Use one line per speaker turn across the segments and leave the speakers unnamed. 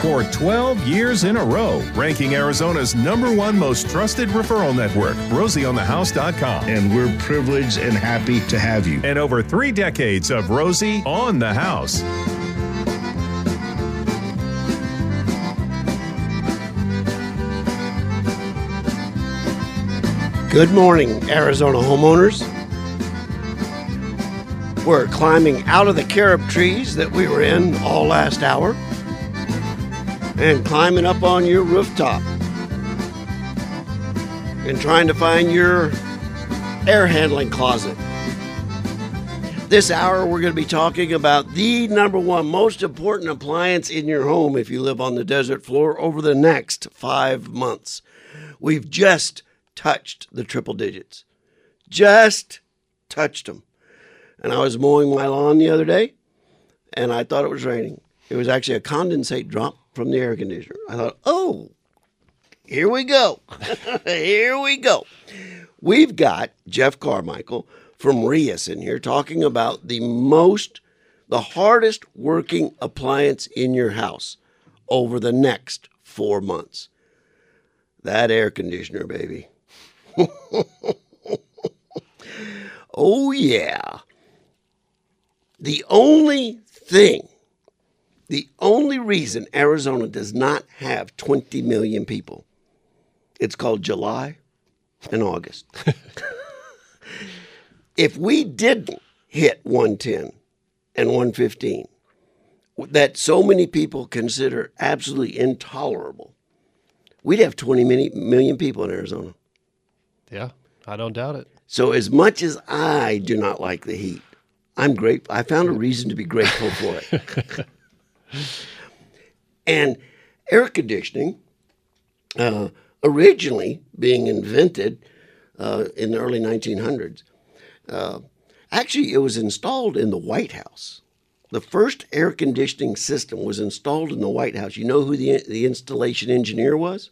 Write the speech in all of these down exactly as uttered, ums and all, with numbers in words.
for twelve years in a row, ranking Arizona's number one most trusted referral network, rosie on the house dot com.
And we're privileged and happy to have you.
And over three decades of Rosie on the House.
Good morning, Arizona homeowners. We're climbing out of the carob trees that we were in all last hour and climbing up on your rooftop and trying to find your air handling closet. This hour, we're going to be talking about the number one most important appliance in your home if you live on the desert floor over the next five months. We've just touched the triple digits. Just touched them. And I was mowing my lawn the other day, and I thought it was raining. It was actually a condensate drop from the air conditioner. I thought, oh, here we go. Here we go. We've got Jeff Carmichael from R I A S in here talking about the most, the hardest working appliance in your house over the next four months. That air conditioner, baby. Oh, yeah. The only thing, the only reason Arizona does not have twenty million people, it's called July and August. If we didn't hit one ten and one fifteen, that so many people consider absolutely intolerable, we'd have twenty million people in Arizona.
Yeah, I don't doubt it.
So as much as I do not like the heat, I'm grateful. I found a reason to be grateful for it. And air conditioning, uh, originally being invented uh, in the early nineteen hundreds, uh, actually it was installed in the White House. The first air conditioning system was installed in the White House. You know who the the installation engineer was?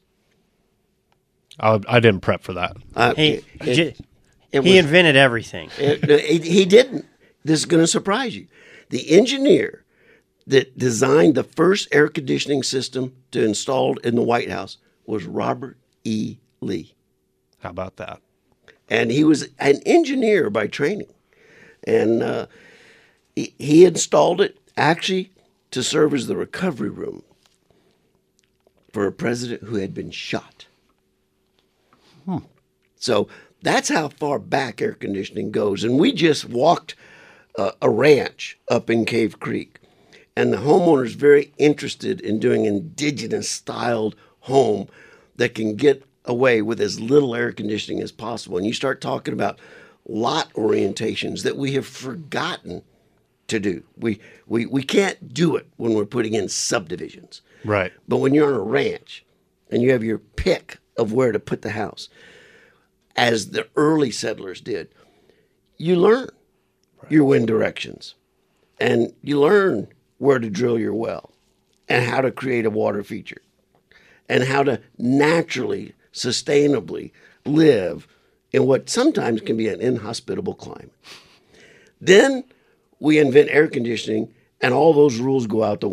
I, I didn't prep for that.
Uh,
He,
it- it-
j-
it
he
was-
invented everything.
It- it- he didn't. This is going to surprise you. The engineer that designed the first air conditioning system to installed in the White House was Robert E. Lee.
How about that?
And he was an engineer by training. And uh, he, he installed it actually to serve as the recovery room for a president who had been shot.
Hmm.
So that's how far back air conditioning goes. And we just walked uh, a ranch up in Cave Creek. And the homeowner's very interested in doing indigenous-styled home that can get away with as little air conditioning as possible. And you start talking about lot orientations that we have forgotten to do. We, we, we can't do it when we're putting in subdivisions.
Right.
But when you're on a ranch and you have your pick of where to put the house, as the early settlers did, you learn right. your wind directions. And you learn where to drill your well and how to create a water feature and how to naturally, sustainably live in what sometimes can be an inhospitable climate. Then we invent air conditioning and all those rules go out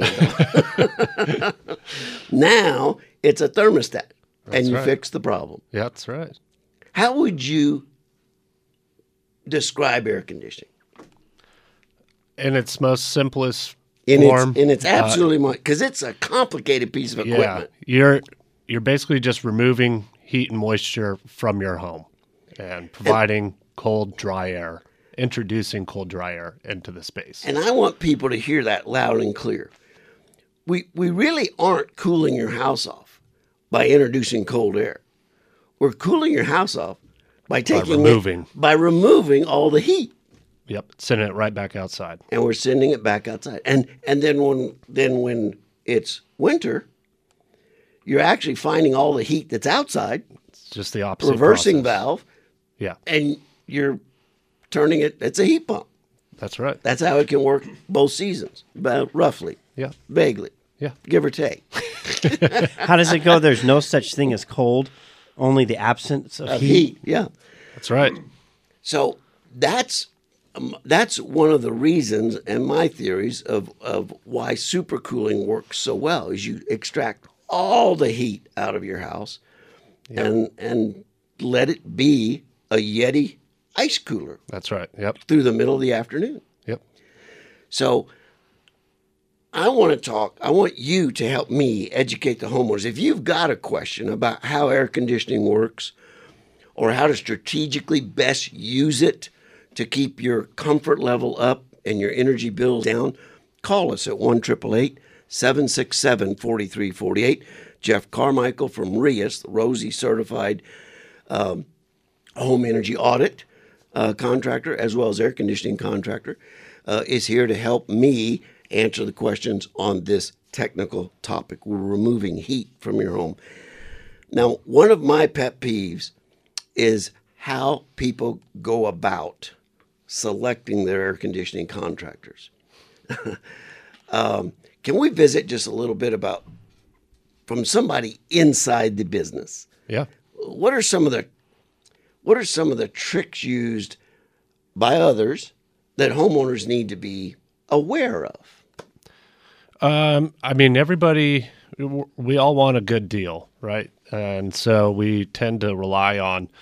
the window. Now it's a thermostat that's and you
right.
fix the problem.
Yeah, that's right.
How would you describe air conditioning?
In its most simplest
In
form.
its, in its absolutely, because it's a complicated piece of equipment.
Yeah, you're you're basically just removing heat and moisture from your home and providing and, cold, dry air, introducing cold, dry air into the space.
And I want people to hear that loud and clear. We we really aren't cooling your house off by introducing cold air. We're cooling your house off by taking
by removing.
It, by removing all the heat.
Yep, sending it right back outside.
And we're sending it back outside. And and then when then when it's winter, you're actually finding all the heat that's outside.
It's just the opposite.
Reversing
process.
valve.
Yeah.
And you're turning it, it's a heat pump.
That's right.
That's how it can work both seasons, about roughly.
Yeah.
Vaguely.
Yeah.
Give or take.
How does it go? There's no such thing as cold, only the absence of,
Of
heat.
heat, yeah.
That's right.
So that's um, that's one of the reasons and my theories of, of why supercooling works so well is you extract all the heat out of your house yep. and and let it be a Yeti ice cooler.
That's right. Yep.
Through the middle of the afternoon.
Yep.
So I want to talk, I want you to help me educate the homeowners. If you've got a question about how air conditioning works or how to strategically best use it to keep your comfort level up and your energy bills down, call us at one eight eight eight, seven six seven, four three four eight. Jeff Carmichael from R I A S, the Rosie Certified um, Home Energy Audit uh, contractor, as well as air conditioning contractor, uh, is here to help me answer the questions on this technical topic. We're removing heat from your home. Now, one of my pet peeves is how people go about selecting their air conditioning contractors. um, can we visit just a little bit about from somebody inside the business?
Yeah.
What are some of the what are some of the tricks used by others that homeowners need to be aware of?
Um, I mean, everybody, we all want a good deal, right? And so we tend to rely on,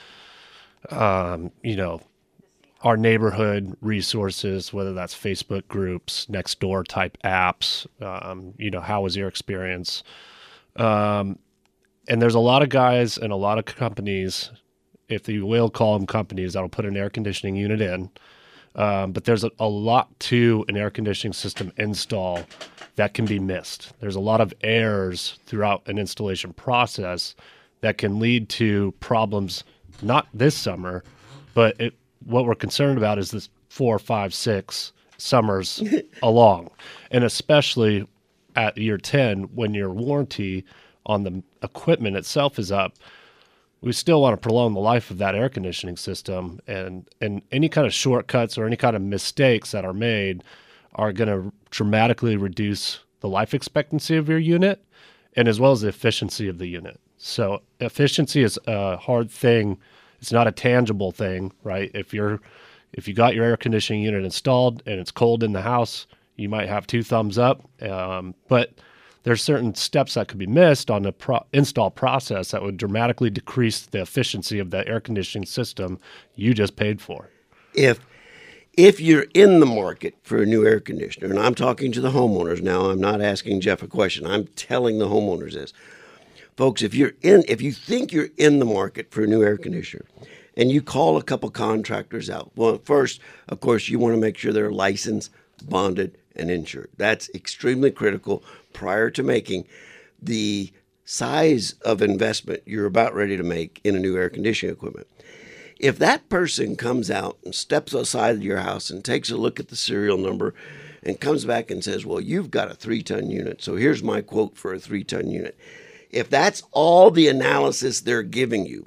um, you know, our neighborhood resources, whether that's Facebook groups, Nextdoor type apps, um, you know, how was your experience? Um, and there's a lot of guys and a lot of companies, if you will call them companies, that'll put an air conditioning unit in. Um, but there's a, a lot to an air conditioning system install that can be missed. There's a lot of errors throughout an installation process that can lead to problems, not this summer, but it, what we're concerned about is this four, five, six summers along. And especially at year ten, when your warranty on the equipment itself is up, we still want to prolong the life of that air conditioning system, and, and any kind of shortcuts or any kind of mistakes that are made are going to dramatically reduce the life expectancy of your unit and as well as the efficiency of the unit. So efficiency is a hard thing. It's not a tangible thing, right? If you're if you got your air conditioning unit installed and it's cold in the house, you might have two thumbs up, um, but there's certain steps that could be missed on the pro- install process that would dramatically decrease the efficiency of the air conditioning system you just paid for.
If if you're in the market for a new air conditioner, and I'm talking to the homeowners now, I'm not asking Jeff a question, I'm telling the homeowners this. Folks, if you're in, if you think you're in the market for a new air conditioner and you call a couple contractors out, well, first, of course, you want to make sure they're licensed, bonded, and insured. That's extremely critical prior to making the size of investment you're about ready to make in a new air conditioning equipment. If that person comes out and steps outside of your house and takes a look at the serial number and comes back and says, well, you've got a three-ton unit, so here's my quote for a three-ton unit. If that's all the analysis they're giving you,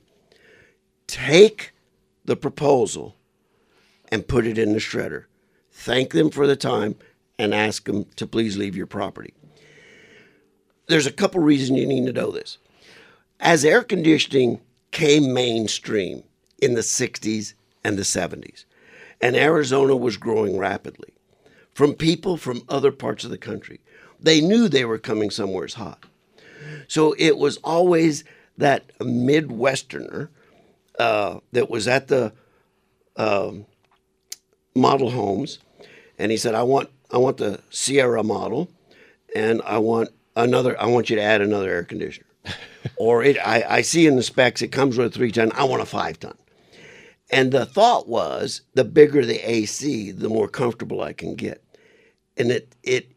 take the proposal and put it in the shredder. Thank them for the time and ask them to please leave your property. There's a couple reasons you need to know this. As air conditioning came mainstream in the sixties and the seventies, and Arizona was growing rapidly from people from other parts of the country, they knew they were coming somewheres hot. So it was always that Midwesterner uh, that was at the um, model homes, and he said, I want I want the Sierra model, and I want another, I want you to add another air conditioner. Or it, I, I see in the specs, it comes with a three ton, I want a five ton. And the thought was, the bigger the A C, the more comfortable I can get. And it, it,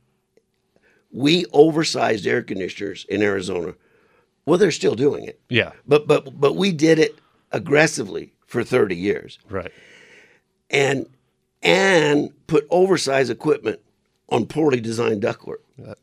we oversized air conditioners in Arizona. Well, they're still doing it.
Yeah.
But, but, but we did it aggressively for thirty years.
Right.
And, and put oversized equipment on poorly designed ductwork.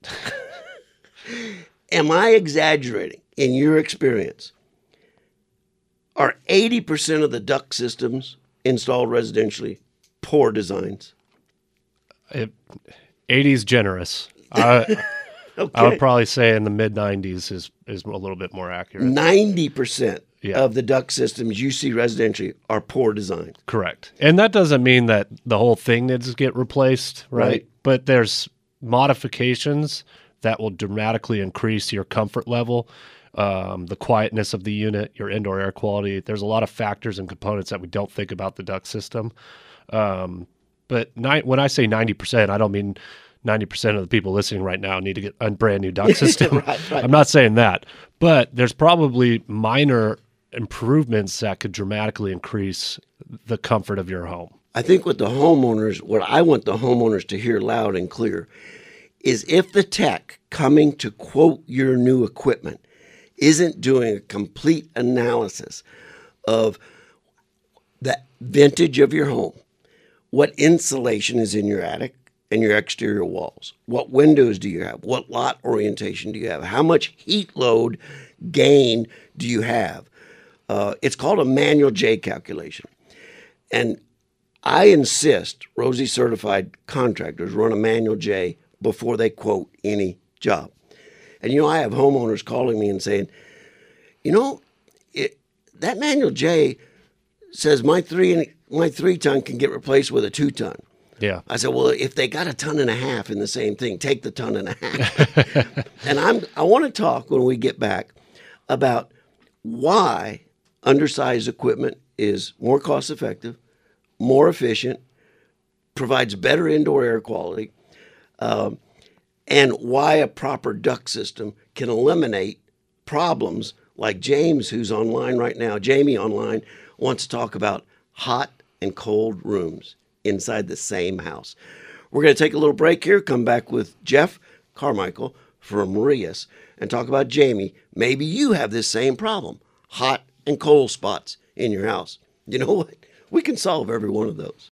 Am I exaggerating in your experience? Are eighty percent of the duct systems installed residentially poor designs?
It, eighty is generous. I,
Okay.
I would probably say in the mid nineties is, is a little bit more accurate.
ninety percent
Yeah.
of the duct systems you see residentially are poor design.
Correct. And that doesn't mean that the whole thing needs to get replaced, right?
Right.
But there's modifications that will dramatically increase your comfort level, um, the quietness of the unit, your indoor air quality. There's a lot of factors and components that we don't think about the duct system. Um, but ni- when I say ninety percent, I don't mean ninety percent of the people listening right now need to get a brand new duct system.
Right, right.
I'm not saying that. But there's probably minor improvements that could dramatically increase the comfort of your home.
I think what the homeowners, what I want the homeowners to hear loud and clear is if the tech coming to quote your new equipment isn't doing a complete analysis of the vintage of your home, what insulation is in your attic and your exterior walls, what windows do you have, what lot orientation do you have, how much heat load gain do you have. Uh, it's called a manual J calculation. And I insist Rosie certified contractors run a manual J before they quote any job. And, you know, I have homeowners calling me and saying, you know, it, that manual J says my three my three ton can get replaced with a two ton.
Yeah.
I said, well, if they got a ton and a half in the same thing, take the ton and a half. And I'm I want to talk when we get back about why undersized equipment is more cost effective, more efficient, provides better indoor air quality, um, and why a proper duct system can eliminate problems like James, who's online right now. Jamie online wants to talk about hot and cold rooms inside the same house. We're going to take a little break here, come back with Jeff Carmichael from Marias and talk about Jamie. Maybe you have this same problem, hot and cold spots in your house. You know what? We can solve every one of those.